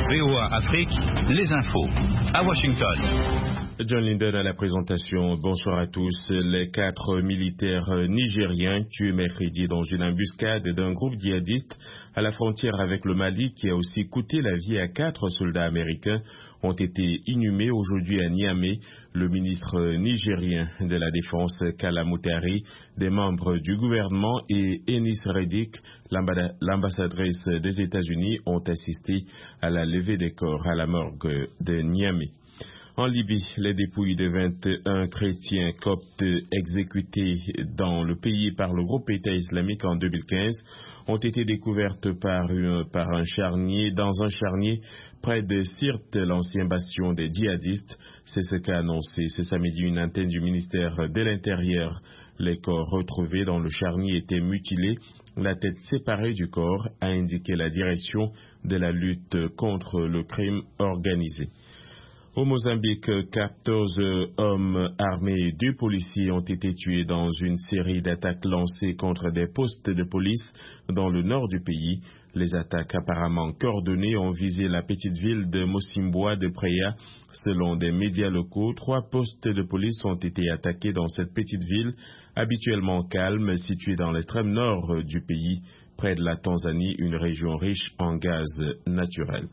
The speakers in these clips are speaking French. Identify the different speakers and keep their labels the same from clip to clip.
Speaker 1: VOA Afrique, les infos. À Washington.
Speaker 2: John Linden à la présentation. Bonsoir à tous. Les 4 militaires nigériens tués mercredi dans une embuscade d'un groupe djihadiste à la frontière avec le Mali, qui a aussi coûté la vie à 4 soldats américains, ont été inhumés aujourd'hui à Niamey. Le ministre nigérien de la Défense, Kalla Moutari, des membres du gouvernement et Enis Reddik, l'ambassadrice des États-Unis, ont assisté à la levée des corps à la morgue de Niamey. En Libye, les dépouilles de 21 chrétiens coptes exécutés dans le pays par le groupe État islamique en 2015 ont été découvertes dans un charnier près de Sirte, l'ancien bastion des djihadistes. C'est ce qu'a annoncé ce samedi une antenne du ministère de l'Intérieur. Les corps retrouvés dans le charnier étaient mutilés, la tête séparée du corps, a indiqué la direction de la lutte contre le crime organisé. Au Mozambique, 14 hommes armés et 2 policiers ont été tués dans une série d'attaques lancées contre des postes de police dans le nord du pays. Les attaques apparemment coordonnées ont visé la petite ville de Mocimboa de Preya. Selon des médias locaux, 3 postes de police ont été attaqués dans cette petite ville, habituellement calme, située dans l'extrême nord du pays, près de la Tanzanie, une région riche en gaz naturel.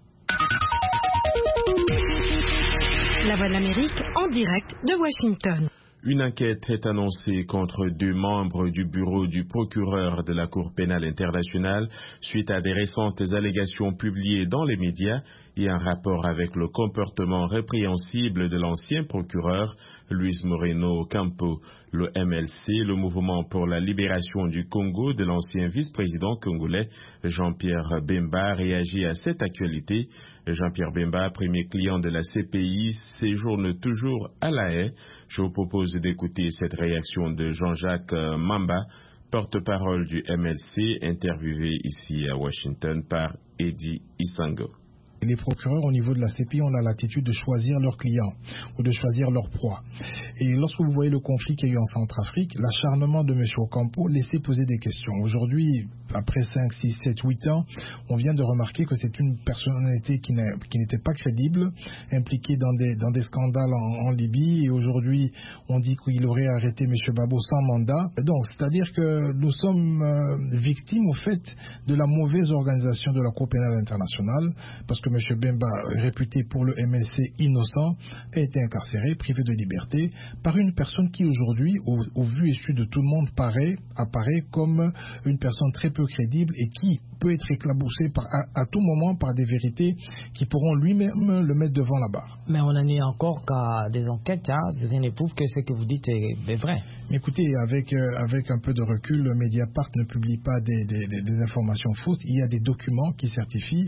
Speaker 3: La Voix de l'Amérique en direct de Washington.
Speaker 2: Une enquête est annoncée contre 2 membres du bureau du procureur de la Cour pénale internationale suite à des récentes allégations publiées dans les médias et un rapport avec le comportement répréhensible de l'ancien procureur Luis Moreno Campo. Le MLC, le Mouvement pour la libération du Congo de l'ancien vice-président congolais Jean-Pierre Bemba, réagit à cette actualité. Jean-Pierre Bemba, premier client de la CPI, séjourne toujours à La Haye. Je vous propose d'écouter cette réaction de Jean-Jacques Mamba, porte-parole du MLC, interviewé ici à Washington par Eddie Isango.
Speaker 4: Les procureurs au niveau de la CPI ont la latitude de choisir leurs clients ou de choisir leur proie. Et lorsque vous voyez le conflit qu'il y a eu en Centrafrique, l'acharnement de M. Ocampo laissait poser des questions. Aujourd'hui, après 5, 6, 7, 8 ans, on vient de remarquer que c'est une personnalité qui n'était pas crédible, impliquée dans des scandales en Libye. Et aujourd'hui, on dit qu'il aurait arrêté M. Babo sans mandat. Donc, c'est-à-dire que nous sommes victimes, au fait, de la mauvaise organisation de la Cour pénale internationale, parce que M. Bemba, réputé pour le MLC innocent, a été incarcéré, privé de liberté, par une personne qui aujourd'hui, au vu et su de tout le monde, apparaît comme une personne très peu crédible et qui peut être éclaboussée à tout moment par des vérités qui pourront lui-même le mettre devant la barre.
Speaker 5: Mais on en est encore qu'à des enquêtes, rien ne prouve que ce que vous dites est vrai.
Speaker 4: Mais écoutez, avec un peu de recul, le Mediapart ne publie pas des informations fausses. Il y a des documents qui certifient.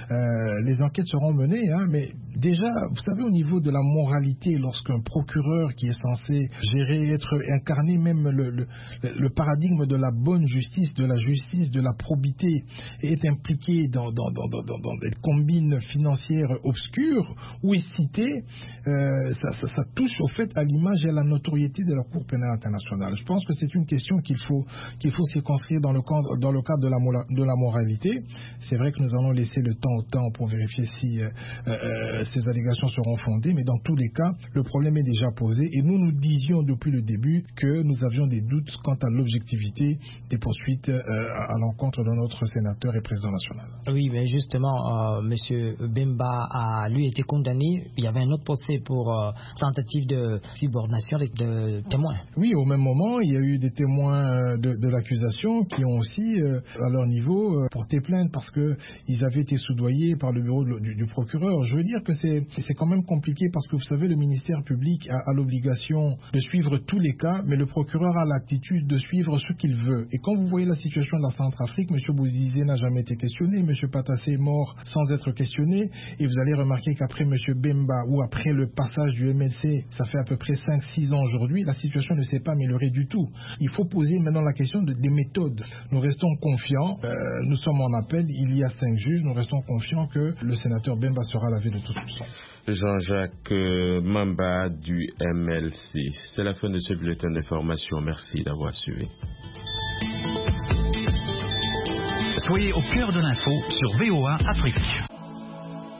Speaker 4: Les enquêtes seront menées, mais déjà, vous savez, au niveau de la moralité, lorsqu'un procureur qui est censé incarner même le paradigme de la bonne justice, de la probité, est impliqué dans des combines financières obscures ou est cité, ça touche au fait à l'image et à la notoriété de la Cour pénale internationale. Je pense que c'est une question qu'il faut circonscrire dans le cadre de la moralité. C'est vrai que nous allons laisser le temps au temps pour vérifier si ces allégations seront fondées, mais dans tous les cas, le problème est déjà posé et nous disions depuis le début que nous avions des doutes quant à l'objectivité des poursuites à l'encontre de notre sénateur et président national.
Speaker 5: Oui, mais justement, M. Bemba a lui été condamné. Il y avait un autre procès pour tentative de subordination avec de témoins.
Speaker 4: Oui, au même moment, il y a eu des témoins de l'accusation qui ont aussi, à leur niveau, porté plainte parce qu'ils avaient été soudoyés par le bureau du procureur. Je veux dire que c'est quand même compliqué parce que vous savez, le ministère public a l'obligation de suivre tous les cas, mais le procureur a l'attitude de suivre ce qu'il veut. Et quand vous voyez la situation dans la Centrafrique, M. Bouzizé n'a jamais été questionné, M. Patassé est mort sans être questionné, et vous allez remarquer qu'après M. Bemba ou après le passage du MLC, ça fait à peu près 5-6 ans aujourd'hui, la situation ne s'est pas améliorée du tout. Il faut poser maintenant la question des méthodes. Nous restons confiants, nous sommes en appel, il y a 5 juges, nous restons confiants que le sénateur Bemba sera lavé de tout soupçon.
Speaker 2: Jean-Jacques Mamba du MLC. C'est la fin de ce bulletin d'information. Merci d'avoir suivi.
Speaker 1: Soyez au cœur de l'info sur VOA Afrique.